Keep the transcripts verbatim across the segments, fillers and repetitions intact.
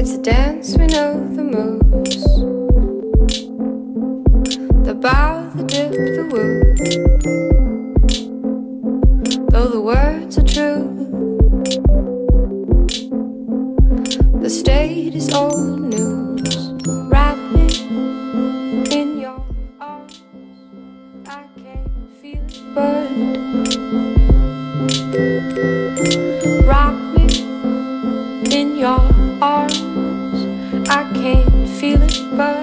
It's a dance, we know the moves. The bow, the dip, the woo. Though the words are true, the state is old news. Wrap me in your arms, I can't feel it, but rock me in your arms, I can't feel it, but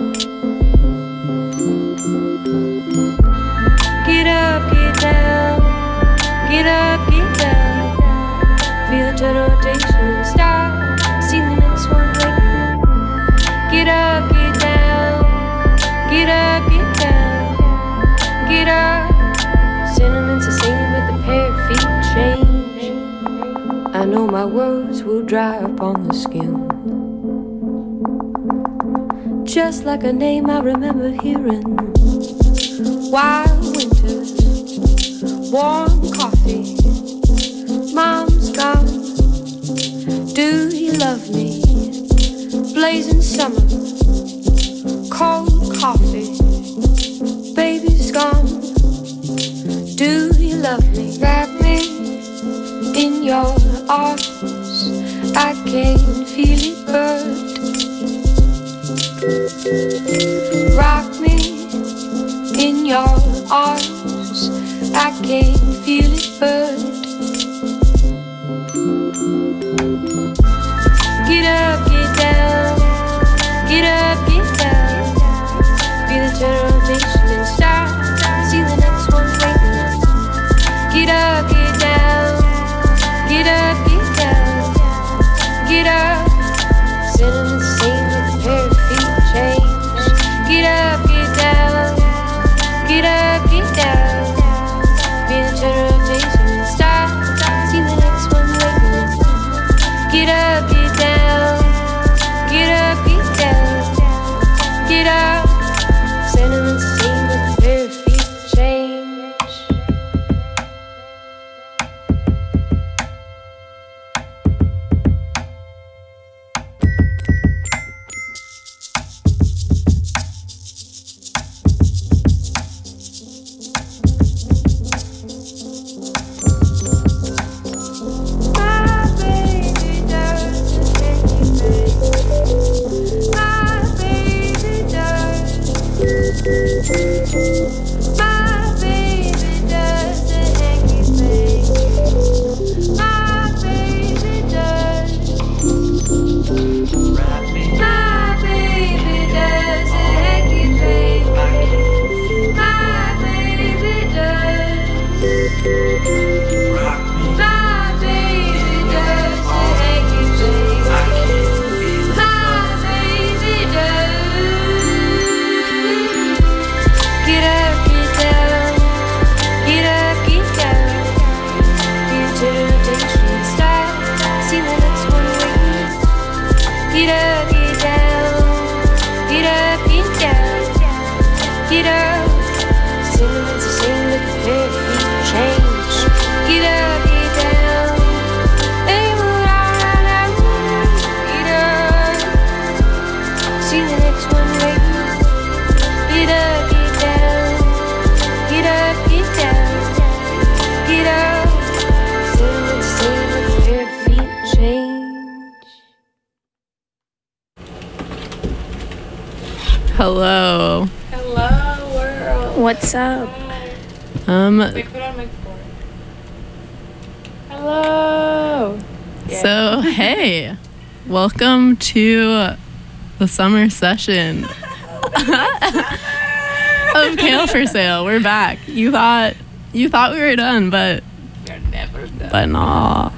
get up, get down, get up, get down. Feel the total rotation and start. See the next one waiting. Get up, get down, get up, get down, get up. Sentiments the same, but the pair of feet change. I know my words will dry up on the skin, just like a name I remember hearing. Wild winters, warm coffee, mom's gone. Do you love me? Blazing summer, cold coffee, baby's gone. Do you love me? Wrap me in your arms, I can't feel it, but rock me in your arms, I can't feel it, but get up, get down, get up, get down. Feel the total rotation and start. See the next one waiting. Get up, get down, get up, get down, get up. Sentiments the same, but the pair of feet change. Get up, get down, get up, get down. Feel the total rotation and start. See the next one waiting. Get up, get down, get up, get down, get up. Sentiments the same, but the pair of feet change. Hello. Hello, world. What's up? Um. Wait, put on mic four. Hello. Yeah. So, hey, welcome to the summer session of Kale for Sale. We're back. You thought you thought we were done, but You're never done. but nah.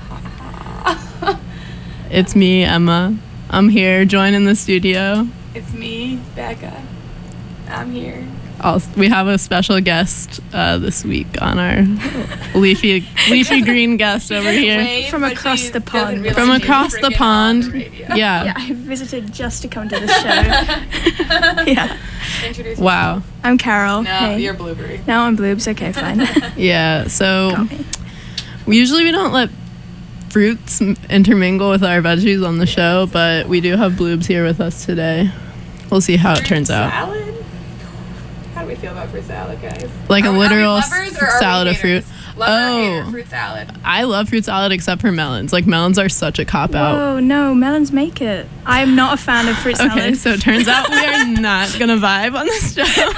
It's me, Emma. I'm here, joining the studio. It's me, Becca. I'm here. Also, we have a special guest uh, this week on our leafy leafy green guest over here. Wait, From but across she the doesn't pond. realize From she's across the freaking pond. on the radio. Yeah. Yeah, I visited just to come to the show. Yeah. Introduce Wow. yourself. I'm Carol. No, Hey. you're Blueberry. Now I'm Bloobs. Okay, fine. Yeah. So Got me. we usually we don't let fruits m- intermingle with our veggies on the show, but we do have Bloobs here with us today. We'll see how it turns out. Salad? How do we feel about fruit salad, guys? Like a Are we- literal are we lovers or are we salad of fruit. haters? Lover or hater, Oh. fruit salad. I love fruit salad except for melons. Like melons are such a cop out. Whoa, no, melons make it. I am not a fan of fruit salad. Okay, so it turns out we are not gonna vibe on this show.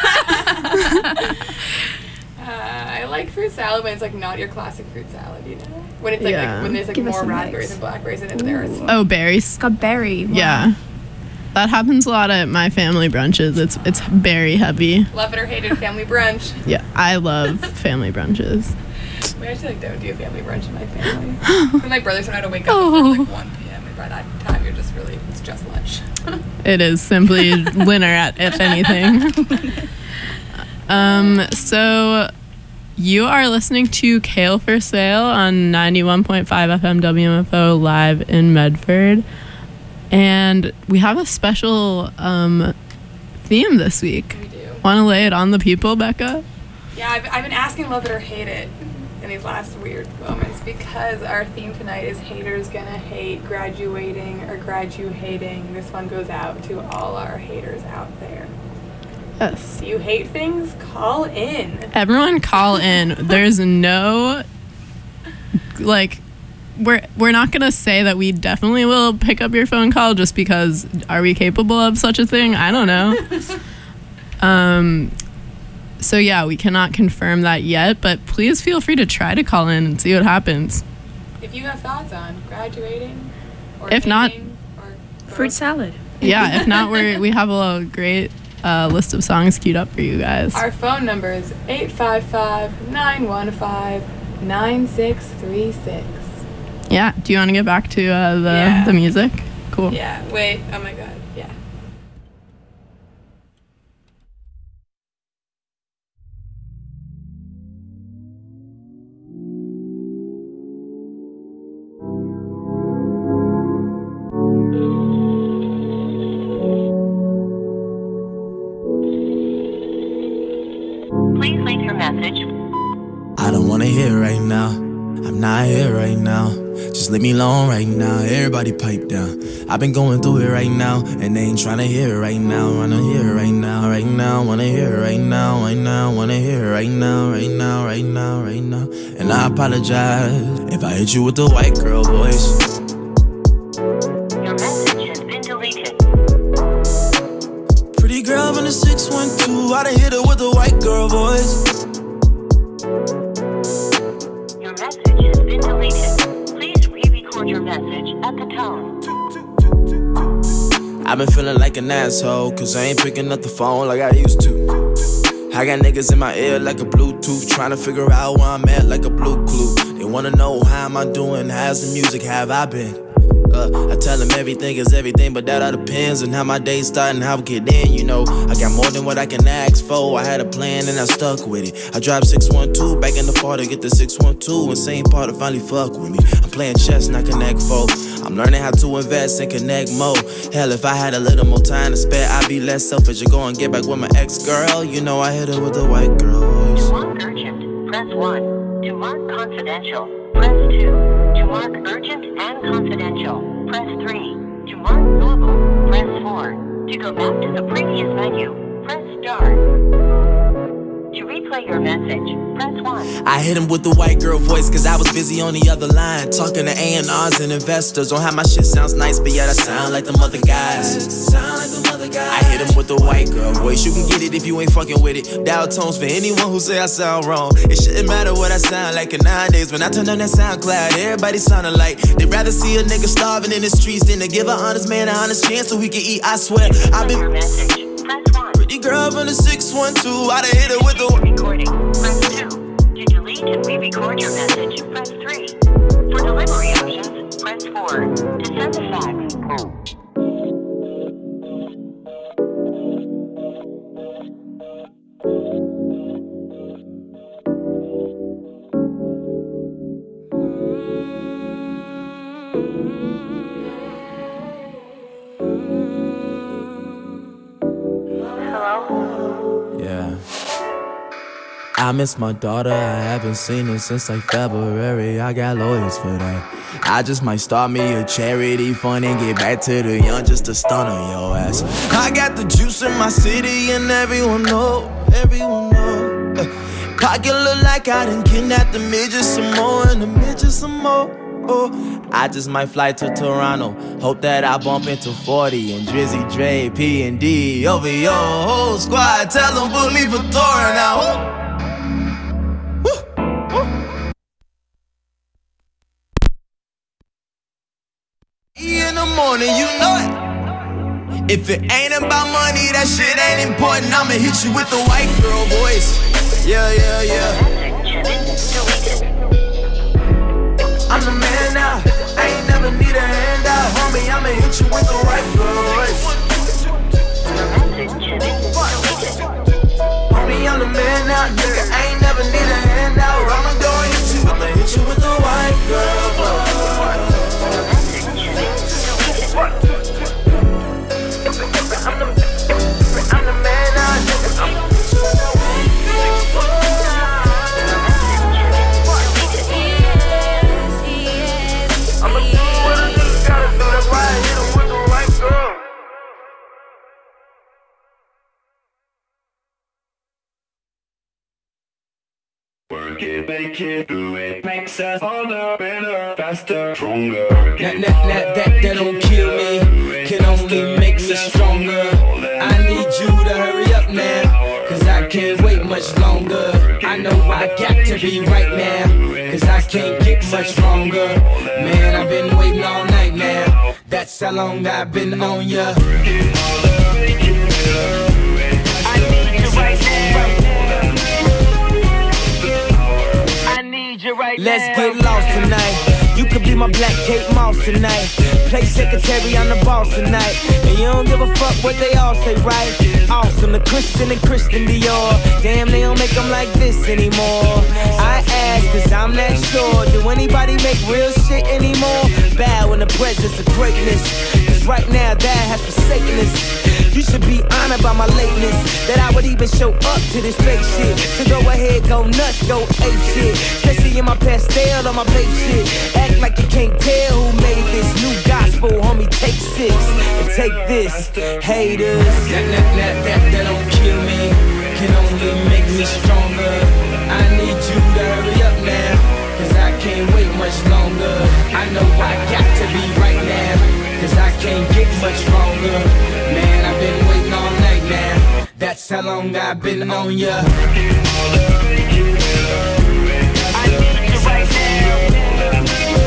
Uh, I like fruit salad when it's like not your classic fruit salad, you know? When it's like, Yeah. like when there's like Give us more a raspberries mix. and blackberries in it than there is. Oh, berries. It's got berry. Wow. Yeah. That happens a lot at my family brunches. It's it's berry heavy. Love it or hate it, family brunch. Yeah, I love family brunches. We actually like don't do a family brunch in my family. When my brothers know how to wake up Oh. before like one p.m. and by that time you're just really it's just lunch. It is simply dinner at if anything. Um, so you are listening to Kale for Sale on ninety-one point five F M W M F O live in Medford. And we have a special um, theme this week. We do. Want to lay it on the people, Becca? Yeah, I've, I've been asking love it or hate it in these last weird moments because our theme tonight is haters gonna hate graduating or graduating. This one goes out to all our haters out there. Yes. Do you hate things? Call in. Everyone call in. There's no, like, we're we're not gonna say that we definitely will pick up your phone call just because are we capable of such a thing? I don't know. um so yeah, we cannot confirm that yet, but please feel free to try to call in and see what happens. If you have thoughts on graduating or If not- hating or Fruit salad. Yeah, if not, we're we have a great uh, list of songs queued up for you guys. our phone number is eight five five, nine one five, nine six three six. Yeah, do you want to get back to uh, the Yeah. the music? Cool. Yeah, wait, oh my god, yeah. Please leave your message. I don't wanna hear right now. I'm not here right now. Just leave me alone right now. Everybody pipe down. I've been going through it right now, and they ain't tryna hear it right now. Wanna hear it right now, right now. Wanna hear it right now, right now. Wanna hear it right now, right now, right now, right now. And I apologize if I hit you with the white girl voice. Your message has been deleted. Pretty girl from the six one two. I done hit her with the white girl voice. Your message has been deleted. Please re-record your message at the tone. I've been feeling like an asshole, cause I ain't picking up the phone like I used to. I got niggas in my ear like a Bluetooth, trying to figure out where I'm at like a blue clue. They wanna know how am I doing, how's the music, have I been? Uh, I tell them everything is everything, but that all depends on how my day start and how we get in, you know. I got more than what I can ask for. I had a plan and I stuck with it. I dropped six one two back in the fall to get the six one two, and same part to finally fuck with me. I'm playing chess, not connect foe. I'm learning how to invest and connect more. Hell, if I had a little more time to spare, I'd be less selfish and go and get back with my ex-girl. You know I hit her with the white girl To voice. mark urgent, press one. To mark confidential, press two. To mark urgent and confidential, press three. To mark normal, press four. To go back to the previous menu, press star. To replay your message, press one. I hit him with the white girl voice cause I was busy on the other line, talking to A and R's and investors on how my shit sounds nice, but yet I sound like them other guys. Sound like them other guys. I hit him with the white girl voice. You can get it if you ain't fucking with it. Dial tones for anyone who say I sound wrong. It shouldn't matter what I sound like. And nowadays when I turn on that SoundCloud, everybody sound alike. They'd rather see a nigga starving in the streets than to give an honest man an honest chance so he can eat. I swear I've Replay your been message, press one. pretty girl from the six one two. I done hit her with the Recording, press two. To delete and re-record your message, press three. For delivery options, press four. To send a fax. Yeah. I miss my daughter, I haven't seen her since like February. I got lawyers for that. I just might start me a charity fund and get back to the young just to stun on your ass. I got the juice in my city and everyone know, everyone know. Uh, pocket look like I done kidnapped the midgets some more and the midgets some more. Oh, I just might fly to Toronto. Hope that I bump into forty and Drizzy, Dre, P and D over your whole squad. Tell them put me for touring now. In the morning, you know it. If it ain't about money, that shit ain't important. I'ma hit you with the white girl voice. Yeah, yeah, yeah. I'm the man now. I ain't never need a handout, homie. I'ma hit you with the white girl voice. Homie, I'm the man now, nigga. I ain't never need a handout. I'ma go and hit you. I'ma hit you with the white girl voice. I'm the, I'm the man now, nigga. I'm I'ma do what a nigga gotta do. That's why I hit him with the right girl. Work it, make it, do it. Makes us harder, better, faster, stronger. That, that, that, that, that don't kill me, can only make me stronger. I need you to hurry up now, cause I can't wait much longer. I know I got to be right now, cause I can't get much longer. Man, I've been waiting all night now, that's how long I've been on ya. I need you right now. Right Let's now. Get lost tonight. You could be my black Kate Moss tonight. Play secretary, I'm the boss tonight. And you don't give a fuck what they all say, right? Awesome, the Christian and Christian Dior. Damn, they don't make them like this anymore. I ask, cause I'm not sure. Do anybody make real shit anymore? Bow in the presence of greatness, cause right now that has forsaken us. You should be honored by my lateness, that I would even show up to this fake shit. So go ahead, go nuts, go ape shit. Especially in my pastel on my babe shit. Act like you can't tell who made this new gospel, homie. Take six and take this, haters. That, that, that, that, that don't kill me, can only make me stronger. I need you to hurry up now, cause I can't wait much longer. I know I got to be right now, cause I can't get much longer. Man, I've been waiting all night now, that's how long I've been on ya. I need you right now.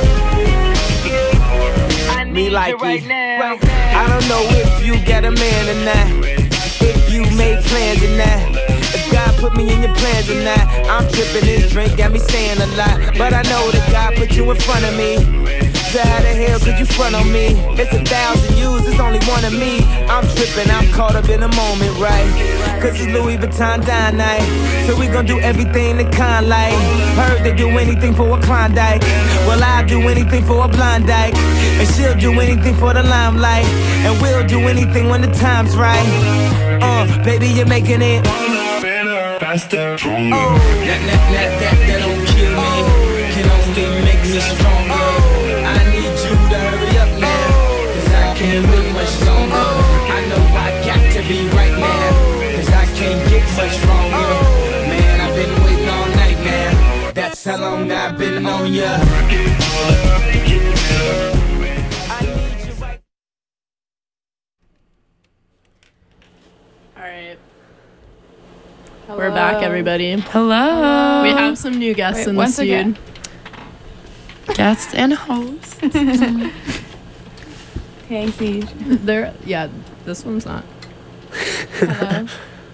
I need Me like you right now. I don't know if you got a man or not, if you made plans or not, if God put me in your plans or not. I'm tripping, this drink got me saying a lot, but I know that God put you in front of me. So how the hell could you front on me? It's a thousand yous, it's only one of me. I'm tripping, I'm caught up in the moment, right? Cause it's Louis Vuitton dine night, so we gon' do everything the kind like. Heard they do anything for a Klondike, well I'll do anything for a blind dyke, and she'll do anything for the limelight, and we'll do anything when the time's right. Uh, baby, you're making it better, faster, stronger. Oh, that, that, that, that, that don't kill me, can only make me stronger. I need you to hurry up now, cause I can't wait much longer. I know I got to be right now, cause I can't get much longer. Man, I've been waiting all night now, that's how long I've been on ya. Alright. We're back, everybody. Hello. We have some new guests Wait, in the once studio. again. Guests and hosts. Hey, Siege. They're, yeah, this one's not. Hello.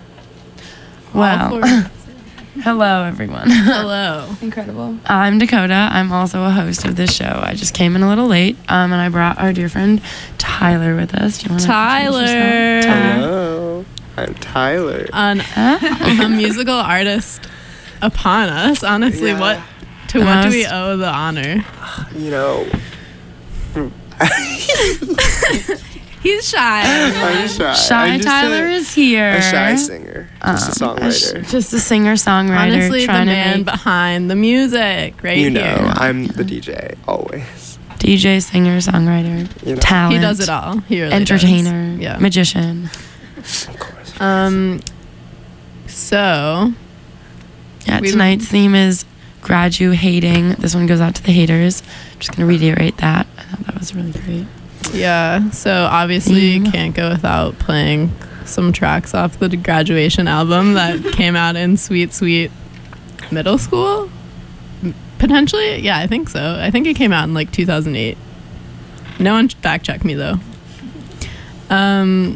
Wow. Hello, everyone. Hello. Incredible. I'm Dakota. I'm also a host of this show. I just came in a little late, um, and I brought our dear friend Tyler with us. Do you want to Tyler. Hello. I'm Tyler. An, a musical artist upon us. Honestly, Yeah. what to The what do we most- owe the honor? You know, He's shy. I'm shy. Shy I'm just Tyler a, is here. A shy singer. Just Um, a songwriter. Just a singer-songwriter. Honestly, the trying man to make behind the music, right you know, here. I'm the D J always. D J, singer, songwriter, You know. talent. He does it all. He really entertainer, does. Yeah. magician. Of course. Um. So. Yeah, We- tonight's theme is graduating. This one goes out to the haters. Just gonna reiterate that. I thought that was really great. Yeah. So obviously, you Theme. can't go without playing some tracks off the graduation album that came out in sweet, sweet middle school. M- Potentially, yeah, I think so. I think it came out in like two thousand eight. No one fact checked me though. Um.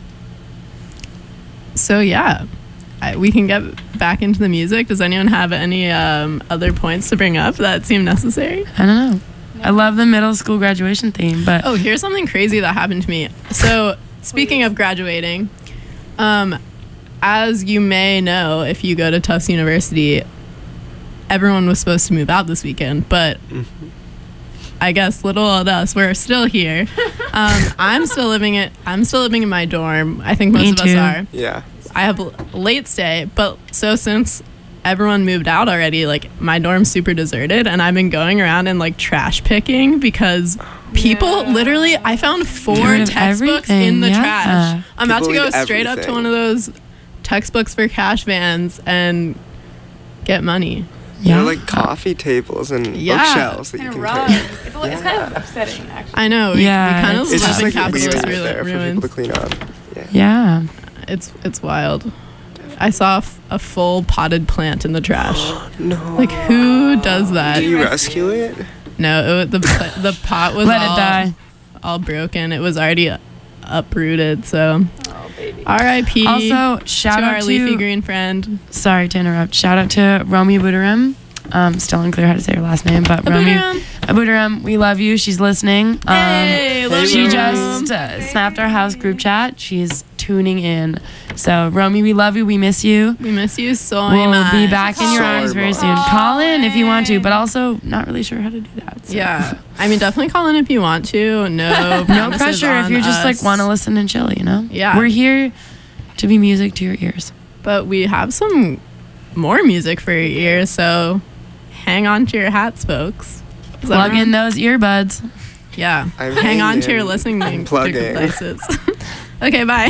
So yeah, I, we can get back into the music. Does anyone have any um, other points to bring up that seem necessary? I don't know. I love the middle school graduation theme, but Oh, here's something crazy that happened to me. So, speaking of graduating, um, as you may know, if you go to Tufts University, everyone was supposed to move out this weekend, but I guess little old us, we're still here. Um, I'm still living it. I'm still living in my dorm. I think most Me of us too. are. Yeah. I have a late stay, but so since everyone moved out already, like my dorm's super deserted, and I've been going around and like trash picking because people Yeah. literally, I found four Get rid of textbooks everything, in the yeah. trash. I'm about to People go leave straight up to everything. one of those textbooks for cash vans and get money. There yeah. are like coffee tables and Yeah. bookshelves that you And can rugs. take. It's, a- it's kind of upsetting, actually. I know. We, Yeah, we kind of it's- live It's just in like capitalist leaving it ru- there for ruins. people to clean up. Yeah. yeah. It's it's wild. I saw f- a full potted plant in the trash. No. Like who does that? Did you rescue it? No, it, the pla- the pot was Let all, it die. all broken. It was already uprooted. So Oh, baby. R I P Also, to shout our out to leafy green friend. Sorry to interrupt. Shout out to Romy Abudaram. Um, still unclear how to say her last name, but Romy Abudaram. Abudaram, we love you. She's listening. Um, Hey, love she you, just uh, snapped our house group chat. She's tuning in. So, Romy, we love you. We miss you. We miss you so We'll much. be back in your Sorry, arms very Mom. soon. Call in if you want to, but also not really sure how to do that. so. Yeah, I mean, definitely call in if you want to. No, No promises pressure if on you're just us. like want to listen and chill, you know? Yeah. We're here to be music to your ears. But we have some more music for your ears, so hang on to your hats, folks. Is that Plug wrong? in those earbuds. Yeah. I'm hang on to hanging. your listening I'm plugging. devices. Okay, bye.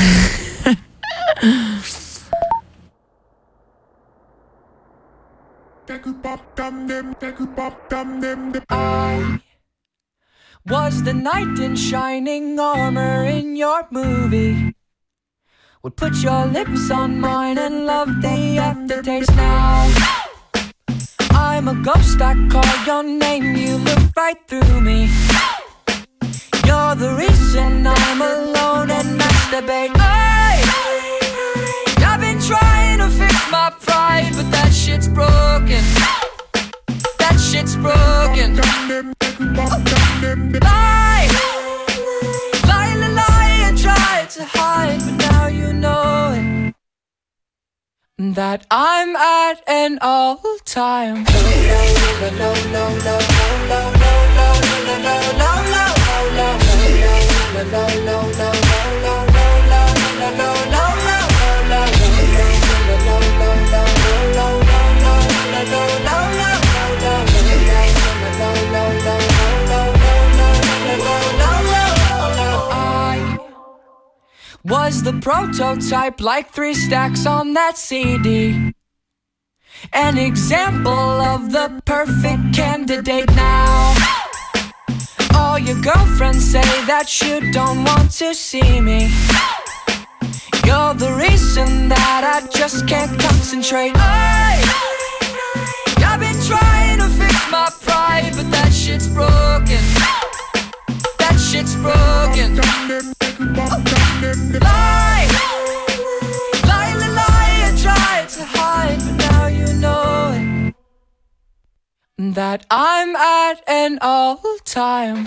I was the knight in shining armor in your movie. Would put your lips on mine and love the aftertaste now. I'm a ghost, I call your name, you look right through me. You're the reason I'm alone and masturbate. Hey! I've been trying to fix my pride, but that shit's broken. That shit's broken. Lie, lie, lie, lie, I tried to hide, but now you know it. That I'm at an all-time. I was the prototype, like three stacks on that C D. An example of the perfect candidate now. All your girlfriends say that you don't want to see me. You're the reason that I just can't concentrate. Hey! I've been trying to fix my pride, but that shit's broken. That shit's broken. Lie, lie, lie, lie, I tried to hide, but now you know it. That I'm at an all-time.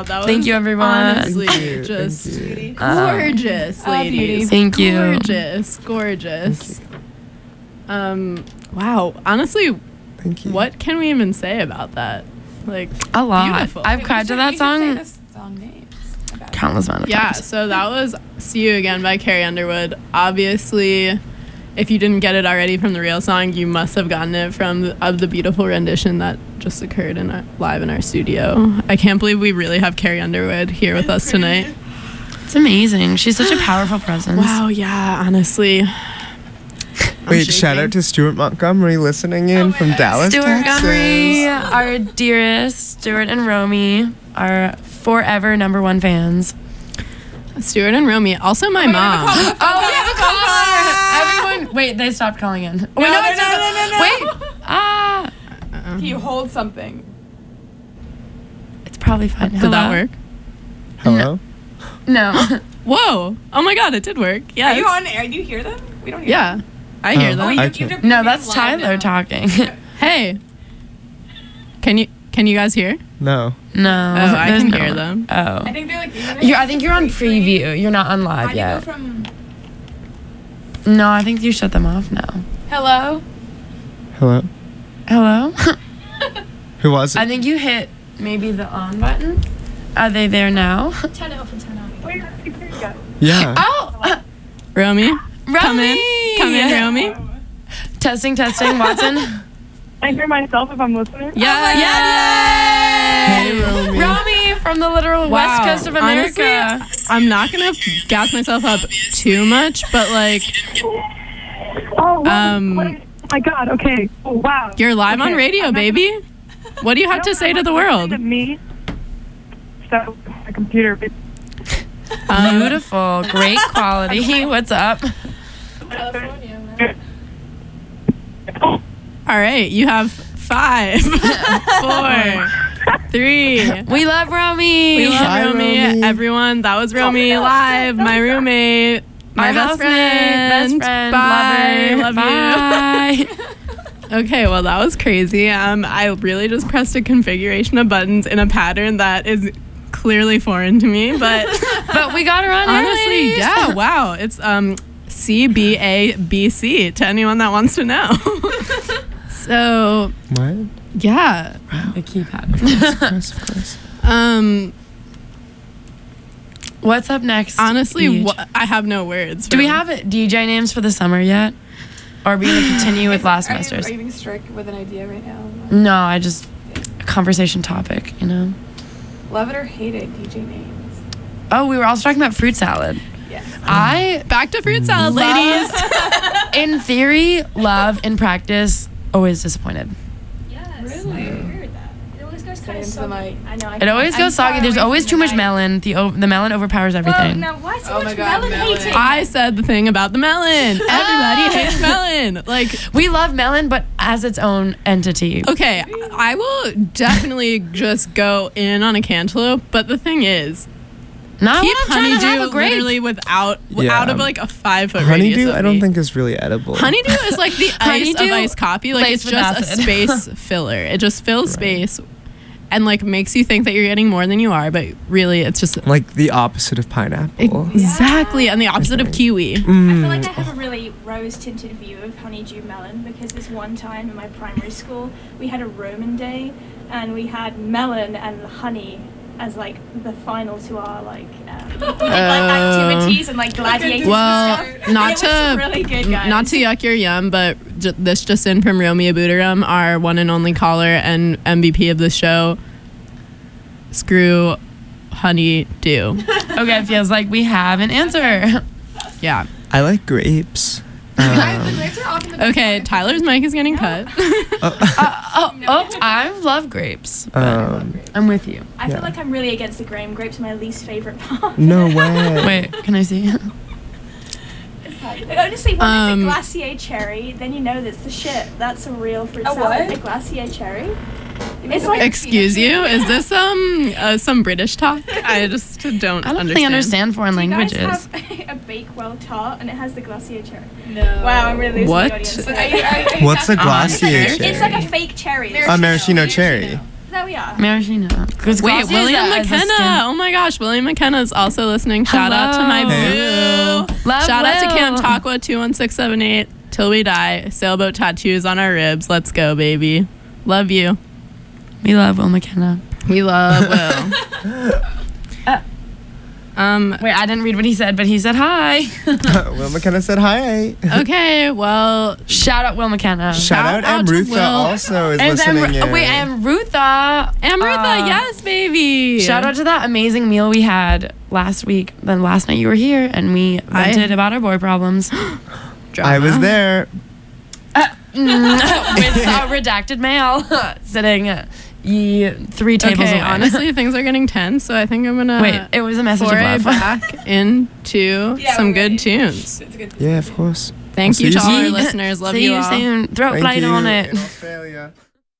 Wow, that was Thank you, everyone. honestly Thank you, just thank you. gorgeous, Oh, ladies. beauty. Thank you. Gorgeous, gorgeous. Um, wow. Honestly, Thank you. what can we even say about that? Like, A lot. beautiful. I've cried to that song Song names. countless amount of Yeah, times. so that was See You Again by Carrie Underwood. Obviously, if you didn't get it already from the real song, you must have gotten it from the, of the beautiful rendition that just occurred in our, live in our studio. I can't believe we really have Carrie Underwood here with us tonight. It's amazing. She's such a powerful presence. Wow, yeah, honestly. Wait, shout out to Stuart Montgomery listening in from Dallas, Stuart Texas. Montgomery, our dearest, Stuart and Romy, our forever number one fans. Stuart and Romy, also my mom. Oh, we have a caller! Everyone, wait, they stopped calling in. Wait, no, no, it's no, not- no, no, no. Wait, ah, Can you hold something? it's probably fine. Did that work? Hello? No. Whoa. Oh my god, it did work. Yes. Are you on air? Do you hear them? We don't hear Yeah. them. I hear Oh, them. Oh, you, I you can't. have to No, put that's it live Tyler now. talking. Hey. Can you can you guys hear? No. No. Oh, I there's can no hear one. them. Oh. I think they're like. You're, I think you're on preview. You're not on How live do you go yet. from No, I think you shut them off now. hello? Hello? Hello? Who was I it? think you hit maybe the on button. Are they there now? Turn it off and turn it on. Wait, here you go. Yeah. Oh! Romy? Romy! Come in. Come in, Romy. Testing, testing, Watson. I hear myself if I'm listening. Yeah. Hey, Romy. Romy from the literal west Wow. coast of America. Honestly, I'm not gonna gas myself up too much, but like, Oh, wow. Um, Wait, oh my God. Okay. Oh, wow. you're live on Okay. radio, I'm not baby. What do you I have don't to say know to the what's world? listening to me. So my computer. Um, Beautiful. Great quality. What's up? all right, you have five, four, three. We love Romy. We love Bye, Romy. Romy. Everyone, that was Romy live. My roommate, my Our best housemate, friend. best friend, Bye. lover. Love you. Bye. Okay, well that was crazy. Um, I really just pressed a configuration of buttons in a pattern that is clearly foreign to me, but But we got her on air, honestly, ladies. yeah, wow, it's um C B A B C to anyone that wants to know. So What? yeah, The keypad. Of course, of course. um, What's up next? honestly, Paige? wha- I have no words. Do we for- have D J names for the summer yet? Or are we going to continue with last Are you, semester's? are you being strict with an idea right now? No, I just a conversation topic, you know. Love it or hate it, D J names. Oh, we were also talking about fruit salad. Yes. I, back to fruit salad, ladies? in theory, love. In practice, always disappointed. Yes. Really? I agree with that. It always goes kind of Same to my- soggy. I know. I It always I'm goes soggy. far There's away always from too the much night. melon. The o- the melon overpowers Well, everything. now why so Oh much my God, melon melon. hating? I said the thing about the melon. Everybody hates melon. Like, We love melon, but as its own entity. okay, I will definitely just go in on a cantaloupe, but the thing is, Not keep when I'm trying to have honeydew a grape. literally without Yeah. out of like a five foot radius Honeydew, of I don't me. think is really edible. Honeydew is like the ice of Honeydew iced coffee. Like laced it's with just acid. a space filler. It just fills space and like makes you think that you're getting more than you are, but really it's just Like the opposite of pineapple. exactly and the opposite of kiwi. I Mm. feel like I have a really rose-tinted view of honeydew melon because this one time in my primary school we had a Roman day and we had melon and honey as like the final to our like, um, we did, like activities and like gladiators Well, and stuff. not And it to was really good, guys. not to yuck your yum, but j- this just in from Romy Abudaram, our one and only caller and M V P of the show. Screw honeydew. Okay, it feels like we have an answer. Yeah. I like grapes. the Um, grapes are often the Okay, Tyler's mic is getting cut. Uh, oh, oh, I love grapes. but um, I'm with you. I Yeah. feel like I'm really against the grape. Grapes are my least favorite part. no way. Wait, can I see? Honestly, when Um, it's a glacier cherry, then you know that's the shit. That's a real fruit A salad. what? A glacier cherry. mean It's the like big Excuse you? Is this um uh, some British talk? I just don't I don't understand. really understand foreign Do you guys languages. have a Bakewell tart and it has the glacier cherry? No. Wow, I'm really losing What? the audience. But are you, are you, What's a Uh-huh. glacier It's cherry? like a fake cherry. Maraschino. A maraschino cherry. No, yeah. Maraschino. Wait, William McKenna. Oh my gosh, William McKenna is also listening. Shout out to my Hello. boo. Love Shout out to Will. Camp Takwa two one six seven eight. Till we die. Sailboat tattoos on our ribs. Let's go, baby. Love you. We love Will McKenna. We love Will. uh, um, Wait, I didn't read what he said, but he said hi. Will McKenna said hi. Okay, well, shout out Will McKenna. Shout, out, out to Amrutha Will. also is And listening Am- in. Wait, Amrutha. Amrutha, Uh, yes, baby. Shout out to that amazing meal we had last week. Then last night you were here and we vented about our boy problems. I was there. Uh, with a redacted mail sitting uh, ye three tables okay, away. honestly, things are getting tense, so I think I'm gonna Wait, it was a message of foray love. back into Yeah, some we're good ready. tunes. It's good. Yeah, of course. Thank I'll you see to all our soon. listeners. Love See you you all. soon. Throat Thank light you. on it. In Australia.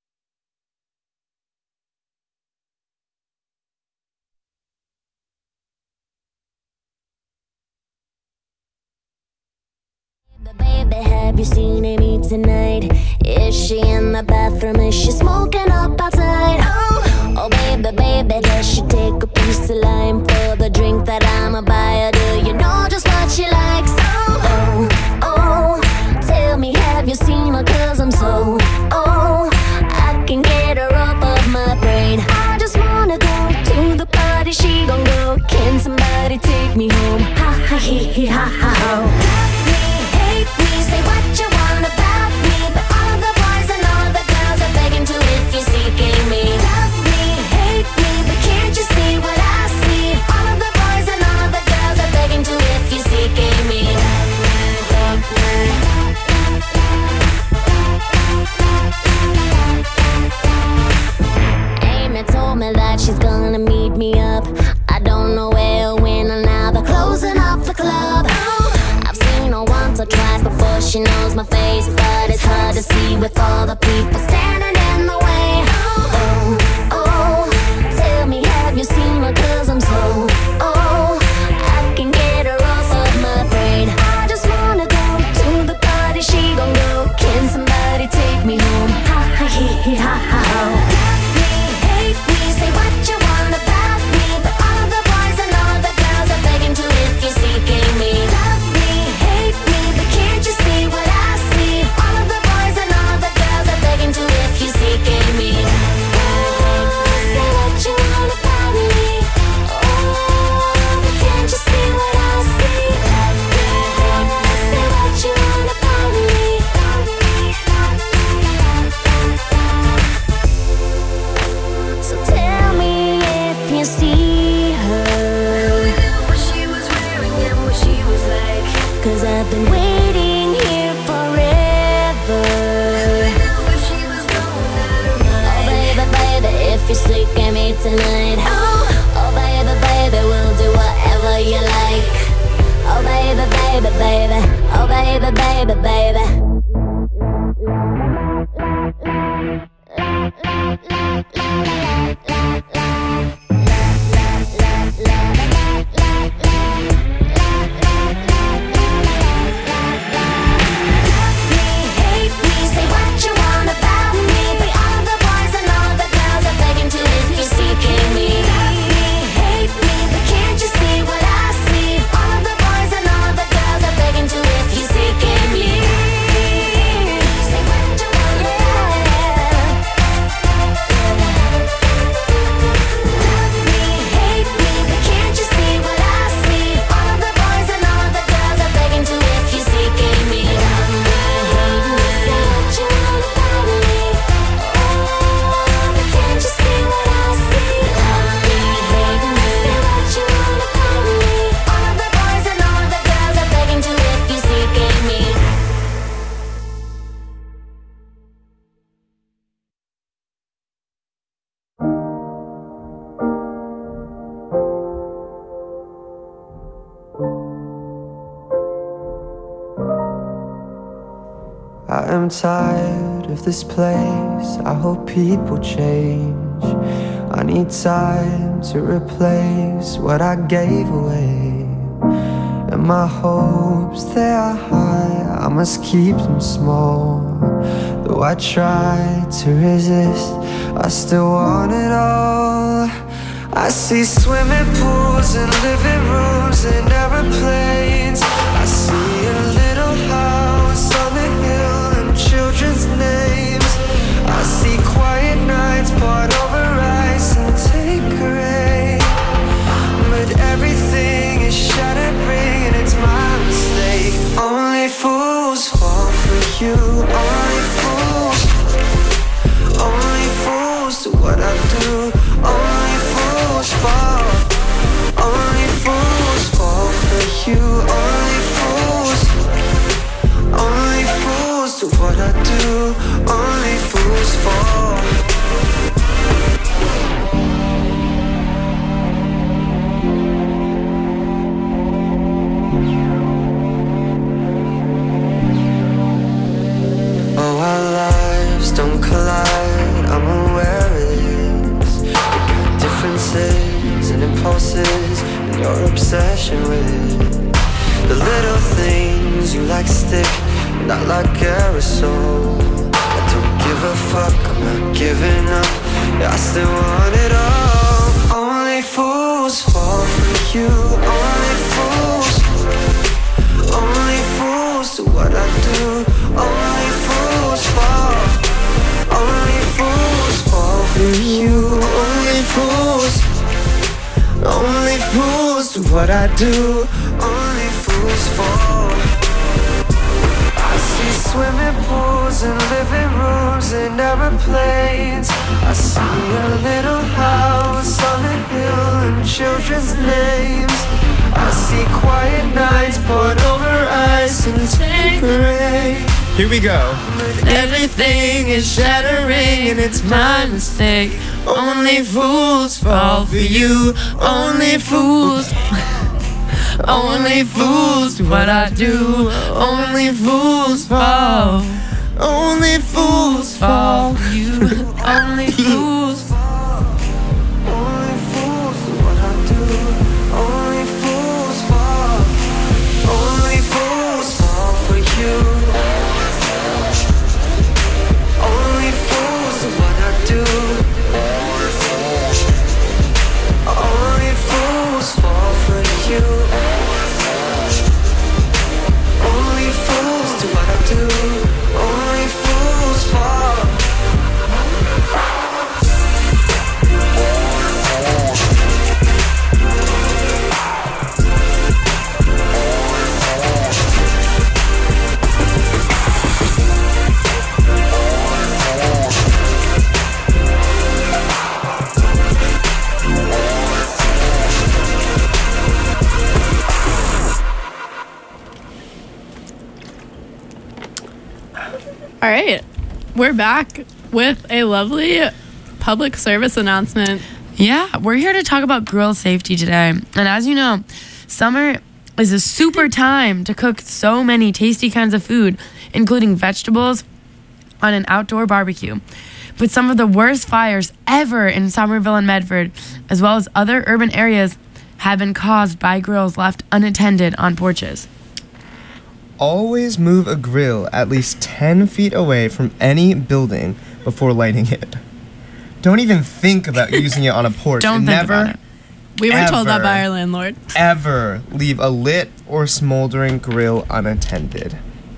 Baby, have you seen Amy tonight? Is she in the bathroom? Is she smoking up outside? Oh, oh baby, baby, does she take a piece of lime for the drink that I'ma buy her? Do you know just what she likes? Oh, oh, oh, tell me, have you seen her? Cause I'm so, oh, I can get her off of my brain. I just wanna go to the party, she gon' go. Can somebody take me home? Ha ha he he ha ha ho. Say what you want about me, but all the boys and all the girls are begging to if you're seeking me. Love me, hate me, but can't you see what I see? All of the boys and all the girls are begging to if you're seeking me. Amy told me that she's gonna meet me up. I don't know where or when, or now they're closing up the club. I've seen her once or twice before she knows my face, but it's hard to see with all the people standing in the way. Oh, oh, tell me, have you seen her? Cause I'm so, oh, I can get her off of my brain. I just wanna go to the party, she gon' go. Can somebody take me home? Ha ha he he ha ha ho. Love me, hate me, say what you want about me, but all the boys and all the girls are begging to if you're seeking me. Love me, hate me, but can't you see what I see? All of the boys and all the girls are begging to if you're seeking me. Oh, say what you want about me. Oh, but can't you see what I see? Say what you want about me. So tell me if you see her. What she was wearing and what she was like. Cause I've been waiting here forever. Oh baby, baby, if you're seeking me tonight. Oh, oh baby, baby, we'll do whatever you like. Oh baby, baby, baby. Oh baby, baby, baby. Hate me, say what you want about me, but all the boys and all the girls are begging to if you're seeking me. Love me, hate me, but can't you see what I see? All of the boys and all the girls are begging to if you're seeking me. Say what you want about Love me, hate me, but can't you see what I see? All of the boys and all the girls are begging to if you're seeking me. Love me, hate me, say what you want about me. Oh, but can't you see what I see? Love me, hate me, say what you want about me. All of the boys and all the girls are begging to if you're seeking me. I am tired of this place. I hope people change. I need time to replace what I gave away. And my hopes, they are high, I must keep them small. The Though I try to resist, I still want it all. I see swimming pools and living rooms and aeroplanes. I see a little house on the hill and children's names. I see quiet nights poured over ice and take rain. But everything is shattering and it's my mistake. Only fools fall for you. Only fools. Only fools do what I do. Only fools fall. Only fools fall for you. Only fools. Only fools do what I do. Only fools fall. Oh, our lives don't collide, I'm aware of this. We got differences and impulses and your obsession with it. The little things you like stick, not like aerosol. I don't give a fuck, I'm not giving up. Yeah, I still want it all. Only fools fall for you. Only fools. Only fools do what I do. Only fools fall. Only fools fall for you. Only fools. Only fools do what I do. Only fools fall. I see swimming pools and living rooms and aeroplanes. I see a little house on a hill and children's names. I see quiet nights poured over ice and take rain. Here we go. Everything is shattering and it's my mistake. Only fools fall for you. Only fools. Only fools do what I do. Only fools fall. Only fools fall for you. Only fools fall. Only fools do what I do. Only fools fall. Only fools fall for you. Only fools do what I do. Only fools fall for you. Only fools do what I do. Only fools fall. All right, we're back with a lovely public service announcement. Yeah, we're here to talk about grill safety today. And as you know, summer is a super time to cook so many tasty kinds of food, including vegetables on an outdoor barbecue. But some of the worst fires ever in Somerville and Medford, as well as other urban areas, have been caused by grills left unattended on porches. Always move a grill at least ten feet away from any building before lighting it. Don't even think about using it on a porch. Don't and think never, about it. We were ever, told that by our landlord. Ever leave a lit or smoldering grill unattended.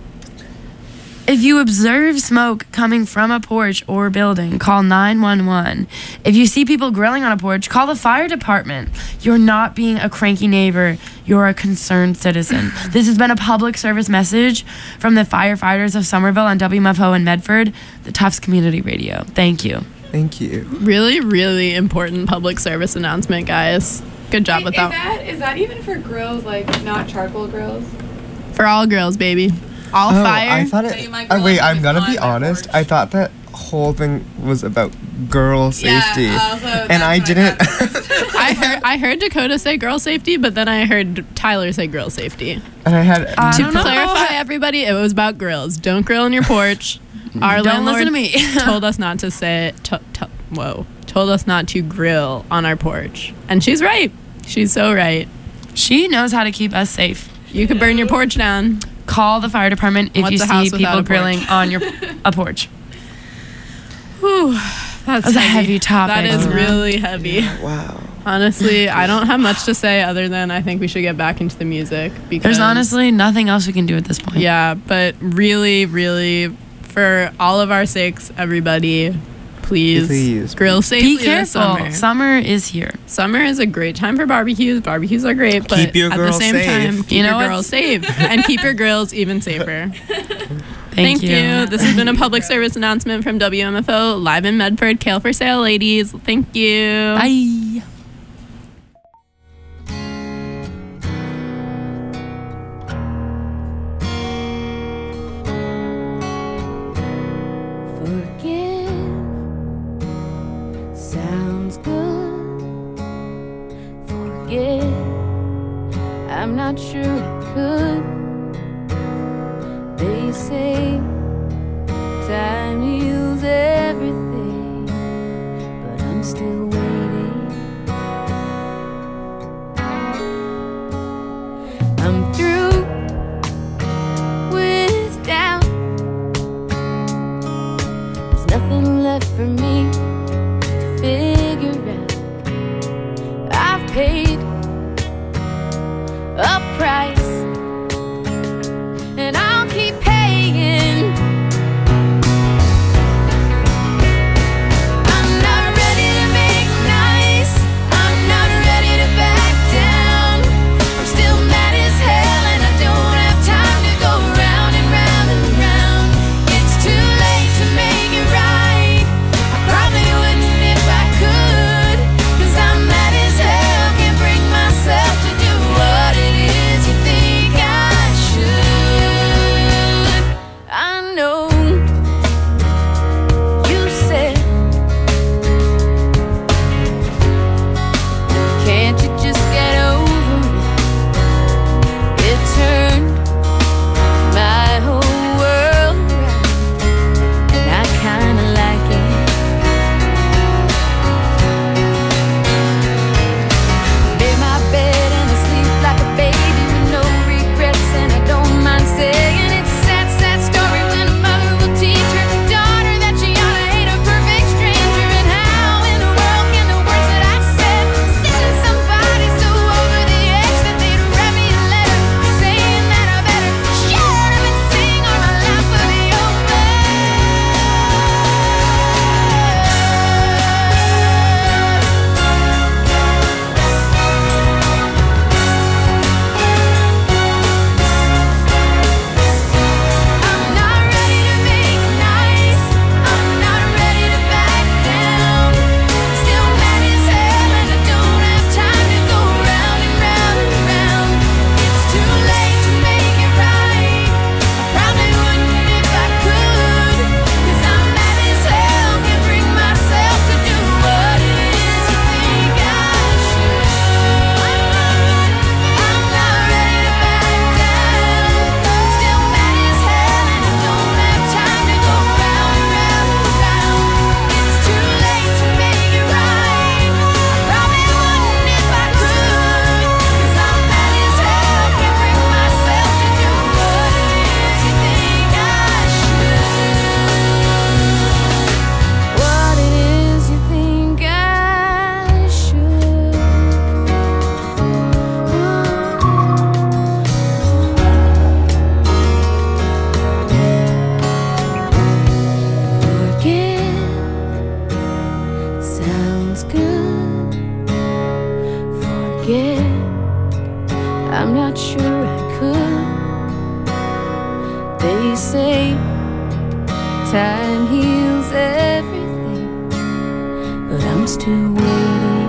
If you observe smoke coming from a porch or building, call nine one one. If you see people grilling on a porch, call the fire department. You're not being a cranky neighbor. You're a concerned citizen. This has been a public service message from the firefighters of Somerville and W M F O in Medford, the Tufts Community Radio. Thank you. Thank you. Really, really important public service announcement, guys. Good job Wait, with is that. that. Is that even for grills, like not charcoal grills? For all girls, baby. All oh, fire. I thought So it. you might Oh, grill wait, it I'm with gonna on be my honest. porch. I thought that whole thing was about girl safety, Yeah, also, and I that's didn't. I heard I heard Dakota say girl safety, but then I heard Tyler say girl safety. and I had I To don't know. clarify, everybody, it was about grills. Don't grill on your porch. Our Don't landlord listen to me. told us not to say it. To, to, whoa, told us not to grill on our porch, and she's right. She's so right. She knows how to keep us safe. You could burn your porch down. Call the fire department if What's you a house see without people a porch? grilling on your a porch. Whew, that's, That's a heavy topic. That is Yeah. really heavy. Wow. Honestly, I don't have much to say other than I think we should get back into the music because There's honestly nothing else we can do at this point. yeah, but really, really, for all of our sakes, everybody, please, Please, grill safely Be this careful. summer. Summer is here. Summer is a great time for barbecues. Barbecues are great, but Keep your at the girls same safe. time, keep You know your what's- girls safe and keep your grills even safer. Thank, Thank you. This has been a public service announcement from W M F O live in Medford. Kale for sale, ladies. Thank you. Bye. Forgive sounds good. Forget, I'm not sure I could. They say time heals everything, but I'm still waiting. I'm through with doubt. There's nothing left for me to figure out. I've paid a price, and I'll keep paying. I'm not ready to make nice. I'm not ready to back down. I'm still mad as hell, and I don't have time to go round and round and round. It's too late to make it right. I probably wouldn't if I could, 'cause I'm mad as hell, can't bring myself to do what it is you think I should. I know you said, can't you just get over it? It turned my whole world around, and I kinda like it. Made my bed and I sleep like a baby with no regrets, and I don't mind saying it's a sad, sad story when a mother will teach her daughter that she ought to hate a perfect stranger. And how in the world can the words that I said send somebody so over the edge that they'd write me a letter saying that I better shut up and sing or my life will be over. I'm not ready to make nice. I'm not ready to back down. Still mad as hell, and I don't have time to go round and round and round. It's too late to make it right. I probably wouldn't if I could, 'cause I'm mad as hell, can't bring myself to do what it is you think I should. I'm not ready to back down. Still mad as hell, and I don't have time to go round and round and round. It's too late to make it right. I probably wouldn't if I could, 'cause I'm mad as hell, can't bring myself to do what it is you think I should. What it is you think I should. Forgive sounds good. Forget, I'm not sure I could. They say time heals everything, but I'm still waiting.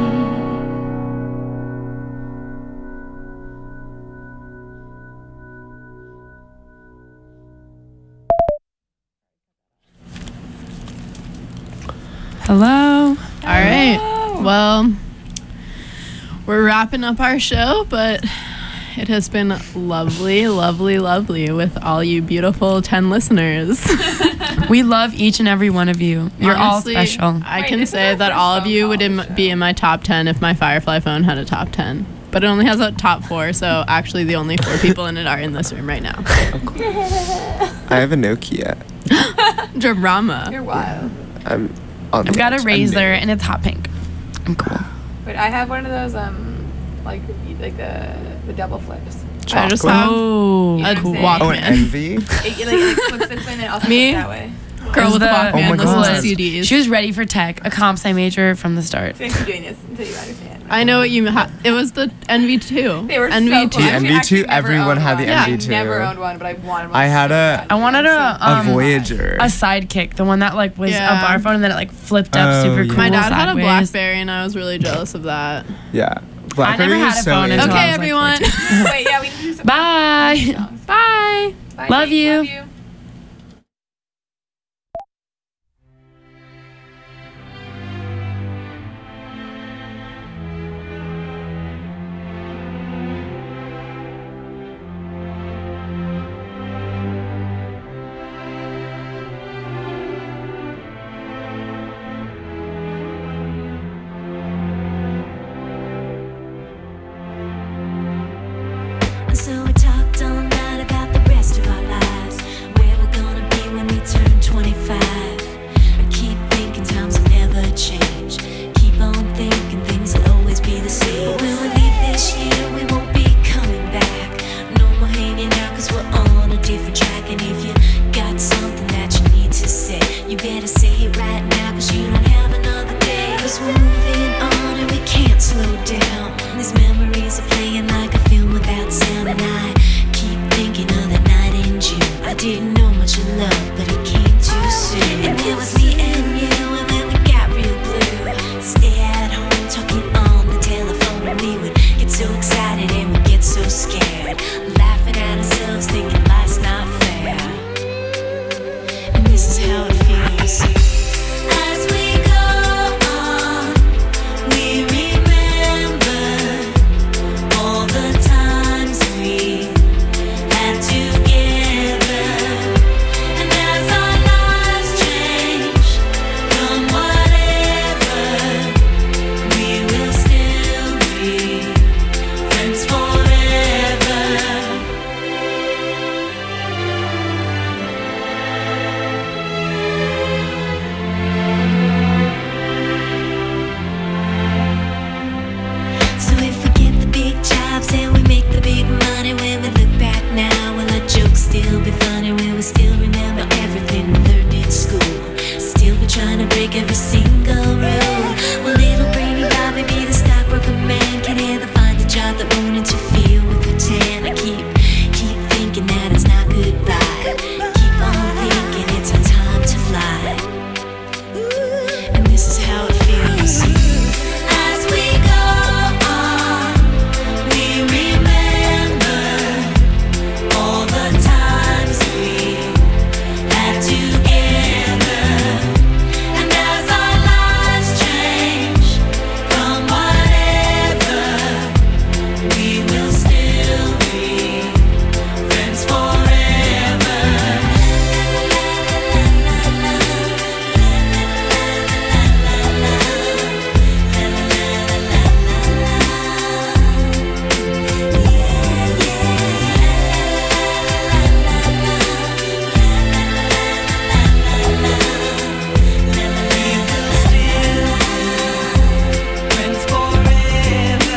Hello. All right. Well, we're wrapping up our show, but it has been lovely, lovely, lovely with all you beautiful ten listeners. We love each and every one of you. You're Honestly, all special. I can say that all of you would im- be in my top ten if my Firefly phone had a top ten. But it only has a top four, so actually the only four people in it are in this room right now. I have a Nokia. Drama. You're wild. I'm on the I've got a edge. razor knew it. and it's hot pink. I'm cool. Wait, I have one of those um, like like the the double flips. I just Chocolate? have Oh, You know a what I'm saying? Walkman. Oh, an Envy? It, it, like, it flips this way and it also Me? flips that way. Girl with a The- Walkman, Oh my listen to God. C Ds. She was ready for tech, a comp sci major from the start. Thanks for doing this until you understand. I know what you ha- it was the N V two. They were N V so two. cool. The I N V two, actually never everyone owned had the one. N V I two. never owned one, but I wanted one. I had so a- bad. I wanted a A um, Voyager. a sidekick, the one that like was Yeah. a bar phone and then it like flipped up Oh, super yeah. cool. My dad had a sideways. BlackBerry and I was really jealous of that. Yeah. I Blackberry never was had a so phone in. until Okay, I was, like, everyone. fourteen. Wait, yeah, we can do some. Bye. Bye. Bye, Love thanks, you. Love you. So we talked all night about the rest of our lives, where we're gonna be when we turn twenty-five. I keep thinking times will never change. Keep on thinking things will always be the same. But when we leave this year, we won't be coming back. No more hanging out, cause we're on a different track. And if you got something that you need to say, you better say it right now, cause you don't have another day. Cause we're moving on and we can't slow down. These memories are playing like a film without sound. And I keep thinking of that night in June. I didn't know much of love, but it came too soon. And it was me and you, and then we got real blue. Stay at home talking on the telephone, and we would get so excited and we'd get so scared, laughing at ourselves, thinking life's not fair. And this is how it feels. As we go on, we remember all the times we had together. And as our lives change from whatever, we will still be friends forever. So if we get the big jobs and we make the big money, when we look back now, will our jokes still be funny? Will we still remember everything we learned in school? Still be trying to break every single rule? Will little brainy Bobby be the stockbroker man? Can he ever find a job that won't interfere with the tan? I keep, keep thinking that it's not goodbye. Keep on thinking it's our time to fly. And this is how it feels. As we go on, we remember all the times we had together. And as our lives change from whatever, we will still be friends forever. Friends forever.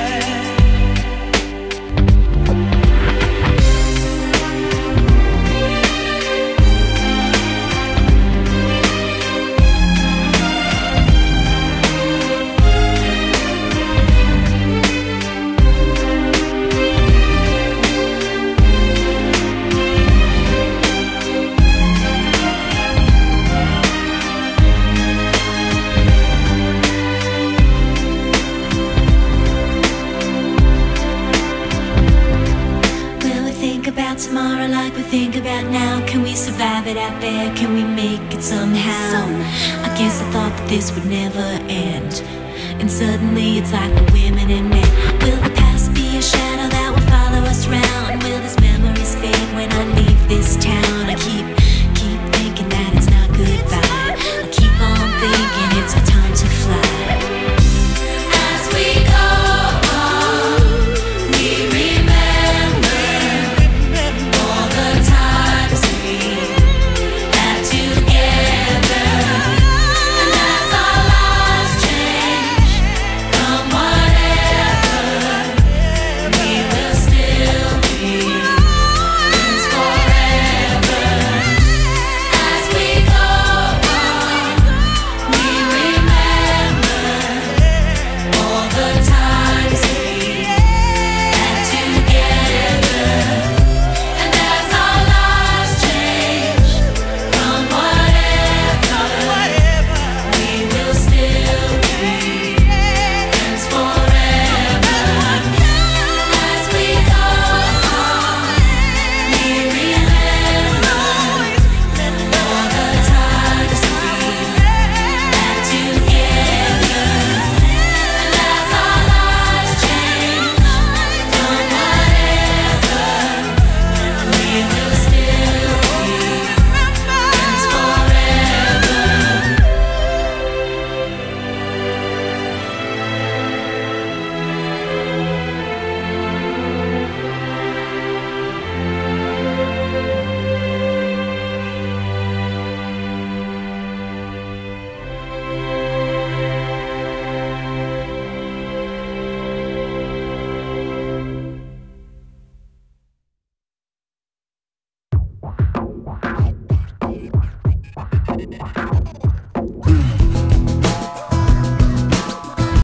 Will we think about tomorrow like we think about now? Can we survive it out there? Can we make it somehow? I guess I thought that this would never end, and suddenly it's like we're women and men. Will the past be a shadow that will follow us round? Will these memories fade when I leave this town?